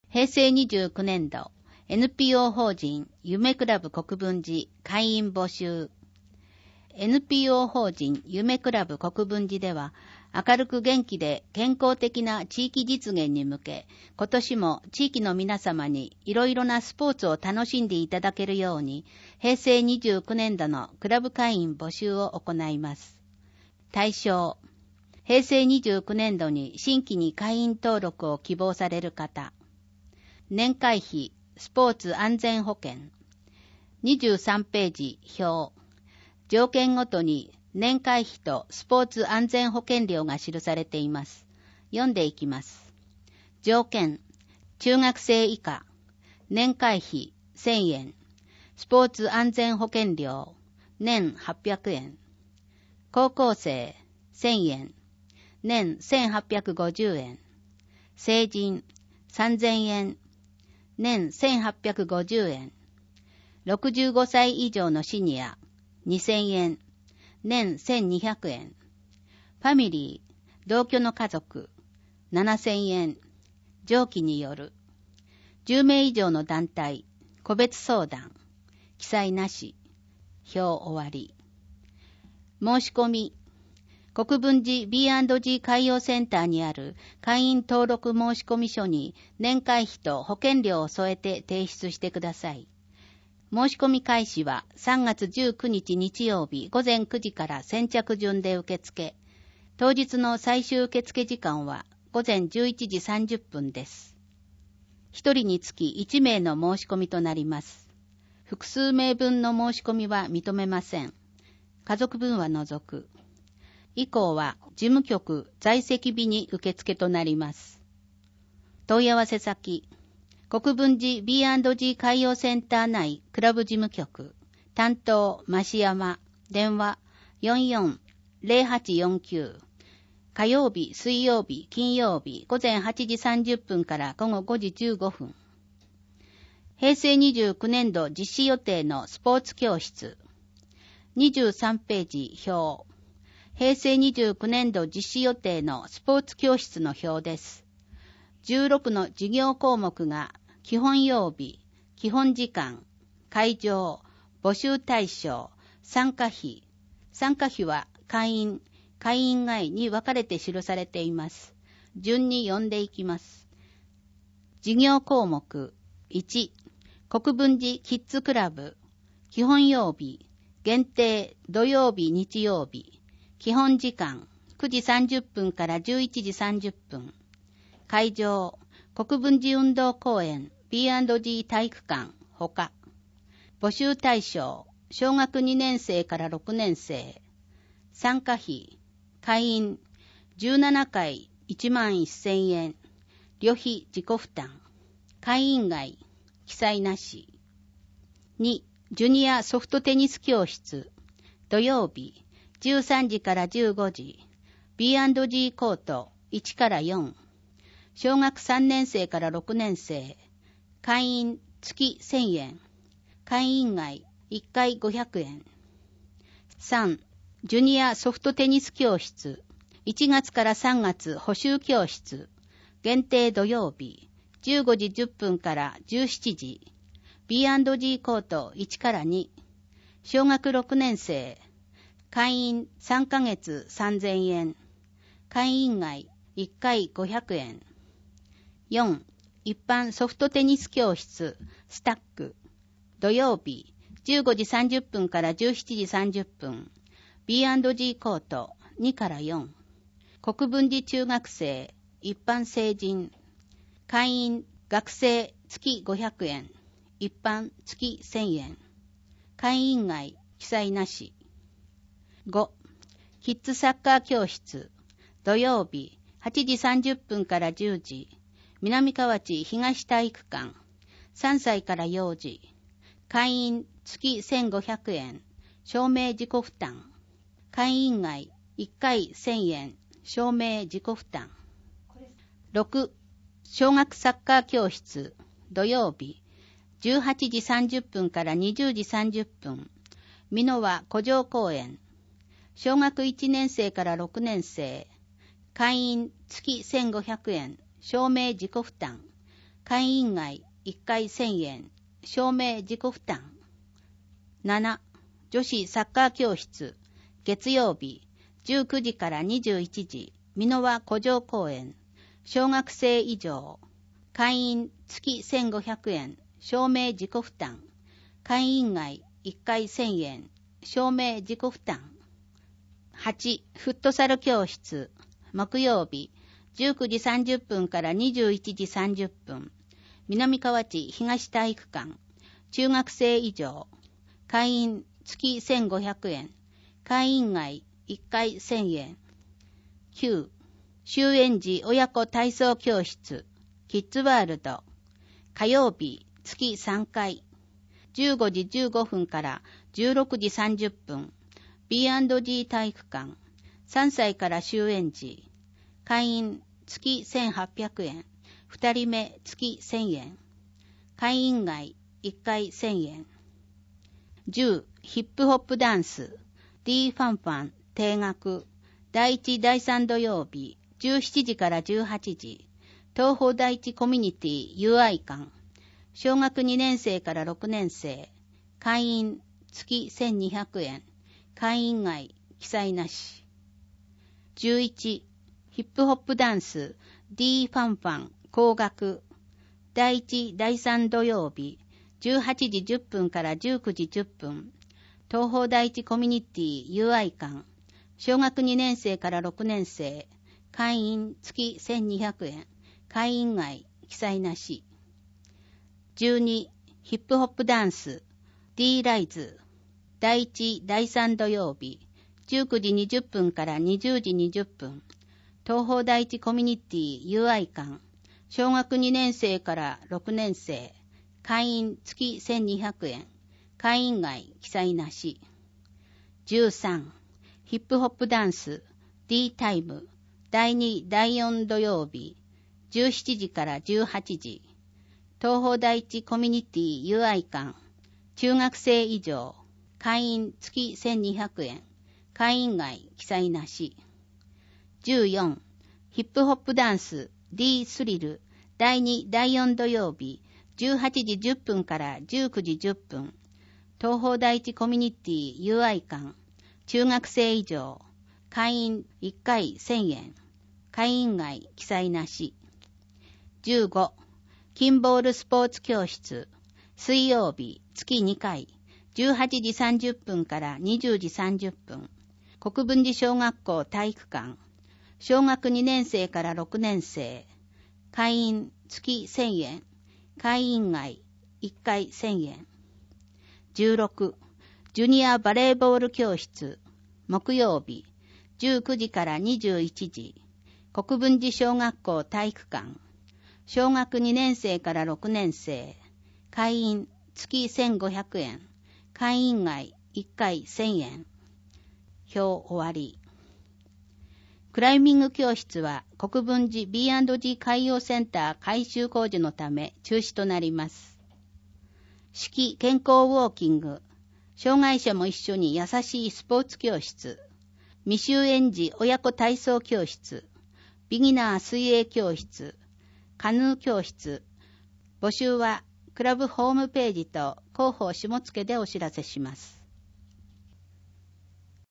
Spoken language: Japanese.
平成29年度 NPO 法人夢クラブ国分寺会員募集。NPO 法人夢クラブ国分寺では、明るく元気で健康的な地域実現に向け、今年も地域の皆様にいろいろなスポーツを楽しんでいただけるように、平成29年度のクラブ会員募集を行います。対象、平成29年度に新規に会員登録を希望される方。年会費、スポーツ安全保険。23ページ表。条件ごとに年会費とスポーツ安全保険料が記されています。読んでいきます。条件、中学生以下、年会費1000円、スポーツ安全保険料、年800円、高校生1000円、年1850円、成人3000円、年1850円、65歳以上のシニア2000円、年1200円、ファミリー、同居の家族7000円、上記による。10名以上の団体、個別相談、記載なし、表終わり。申し込み、国分寺 B&G 海洋センターにある会員登録申込書に年会費と保険料を添えて提出してください。申し込み開始は3月19日日曜日午前9時から先着順で受付。当日の最終受付時間は午前11時30分です。1人につき1名の申し込みとなります。複数名分の申し込みは認めません。家族分は除く。以降は事務局在籍日に受付となります。問い合わせ先、国分寺 B&G 海洋センター内クラブ事務局、担当増山、電話44-0849、火曜日、水曜日、金曜日、午前8時30分から午後5時15分。平成29年度実施予定のスポーツ教室。23ページ表。平成29年度実施予定のスポーツ教室の表です。16の事業項目が基本曜日、基本時間、会場、募集対象、参加費。参加費は会員外に分かれて記されています。順に読んでいきます。事業項目1、国分寺キッズクラブ、基本曜日、限定土曜日日曜日、基本時間9時30分から11時30分。会場、国分寺運動公園 B&G 体育館ほか。募集対象、小学2年生から6年生。参加費、会員17回11,000円。旅費自己負担。会員外、記載なし。2、ジュニアソフトテニス教室。土曜日、13時から15時。B&G コート1から4。小学3年生から6年生。会員月1000円。会員外1回500円。3、ジュニアソフトテニス教室。1月から3月補習教室。限定土曜日。15時10分から17時。B&G コート1から2。小学6年生。会員3ヶ月3000円。会員外1回500円。4、一般ソフトテニス教室、スタック。土曜日、15時30分から17時30分。B&G コート2から4。国分寺中学生、一般成人。会員、学生月500円。一般月1000円。会員外、記載なし。5、キッズサッカー教室。土曜日、8時30分から10時。南河内東体育館。3歳から幼児。会員月1500円。証明自己負担。会員外1回1000円。証明自己負担。6、小学サッカー教室。土曜日、18時30分から20時30分。美濃和古城公園。小学1年生から6年生。会員月1500円。証明自己負担。 会員外1回1000円、証明自己負担。7、女子サッカー教室、月曜日、19時から21時、箕輪古城公園、小学生以上、会員月1500円、証明自己負担。会員外1回1000円、証明自己負担。8、フットサル教室、木曜日、19時30分から21時30分、南河内東体育館、中学生以上、会員月1500円、会員外1回1000円。9、終園時親子体操教室、キッズワールド、火曜日月3回、15時15分から16時30分、B&G 体育館、3歳から終園時、会員月1800円、2人目月1000円、会員外1回1000円。10、ヒップホップダンス、D ファンファン、定額、第1第3土曜日、17時から18時、東方第一コミュニティ UI 館、小学2年生から6年生、会員月1200円、会員外記載なし。11、ヒップホップダンス D ファンファン高額、第1第3土曜日、18時10分から19時10分、東方第一コミュニティ UI 館、小学2年生から6年生、会員月1200円、会員外記載なし。12、ヒップホップダンス D ライズ、第1第3土曜日、19時20分から20時20分、東方第一コミュニティ UI 館、小学2年生から6年生、会員月1200円、会員外記載なし。13、ヒップホップダンス D タイム、第2第4土曜日、17時から18時、東方第一コミュニティ UI 館、中学生以上、会員月1200円、会員外記載なし。14、ヒップホップダンス D スリル、第2第4土曜日、18時10分から19時10分、東方第一コミュニティ UI 館、中学生以上、会員1回1000円、会員外記載なし。15、キンボールスポーツ教室、水曜日月2回、18時30分から20時30分、国分寺小学校体育館、小学2年生から6年生、会員月1000円、会員外1回1000円。16、ジュニアバレーボール教室、木曜日、19時から21時、国分寺小学校体育館、小学2年生から6年生、会員月1500円、会員外1回1000円。表終わり。クライミング教室は国分寺 B&G 海洋センター改修工事のため中止となります。四季健康ウォーキング、障害者も一緒に優しいスポーツ教室、未就園児親子体操教室、ビギナー水泳教室、カヌー教室、募集はクラブホームページと広報下野でお知らせします。